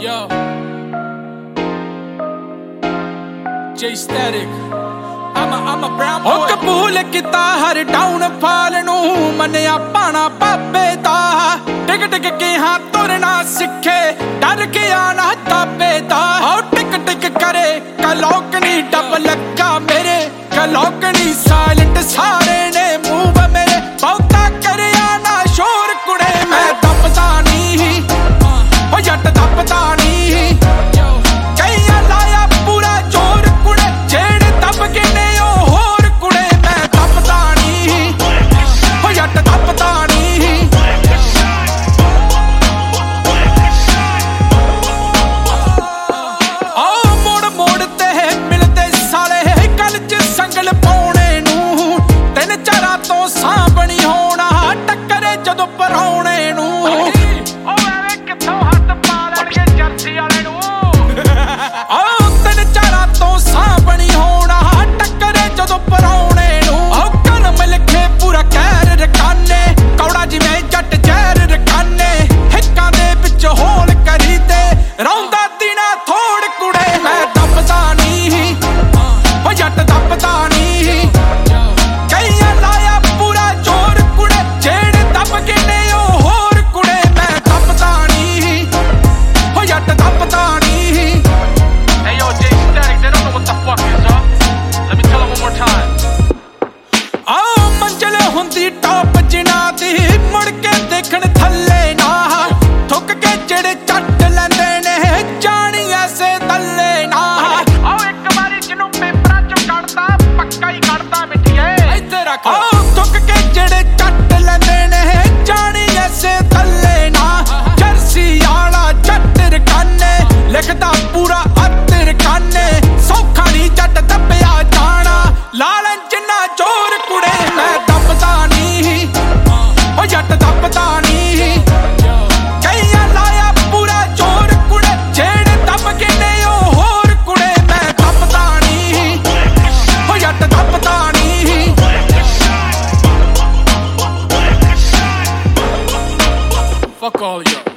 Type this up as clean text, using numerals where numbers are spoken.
Yo, J Static. I'm a brown boy. कबूल किता her down फाल नू मनिया पाना बाबे दा टिक टिक के हाँ तुरना सिखे डर के आना ताबे दा टिक टिक करे कलौकनी डब लगा मेरे कलौकनी साइलेंट सारे ने मूव मेरे बहुता करे आना शोर कुड़े मैं दबदा नहीं ओ जट दबदा नहीं कईया लाया पूरा जोर कुड़े जेड़ दब के ने होर कुड़े मैं दबदा नहीं ओ जट दबदा नहीं आओ मोड़ मोड़ ते मिलते साले गल च संगल पाउणे नू तीन चारा तो सांभणी होना टक्करे जदों पराउणे नू ओ एवें कित्थों हत्थ पा लैणगे जर्सी वाले नू आओ तीन चारा तो सांभणी होना टक्करे जदों पराउणे नू आओ कलम लिखे पूरा कहर रखाने कौड़ा जिवें जट जहर रखाने हिक्कां दे विच होल करी ते रौंदा दिना थोड़ कुड़े मैं दबदा नहीं ओ जट दबदा नहीं कईया लाया पूरा जोर कुड़े जेड़ दब के ने होर कुड़े मैं दबदा नहीं ओ जट दबदा नहीं Hey yo, J Static, they don't know what the fuck is up. Let me tell them one more time. आओ मंजिल हुंदी टॉप जिना दी मुड़ के देखण थल्ले ना थुक के जेड़े चट लैंदे ने जानी ऐसे दल्ले ना आओ एक बारी जिन्नू पेपरां चों कढदा पक्का ही कढदा मिठिए ਇੱਥੇ ਰੱਖ आओ थुक के जेड़े चट लैंदे ने जानी ऐसे दल्ले ना जर्सी आला जट रखाने लिखदा पूरा अत रखाने सौखा नहीं जट दबिया जाना लालन जिन्ना जोर कुड़े मैं दबदा नहीं ओ जट दबदा नहीं कईया लाया पूरा जोर कुड़े जेड़ दब के ने होर कुड़े मैं दबदा नहीं ओ जट दबदा नहीं Fuck all of y'all.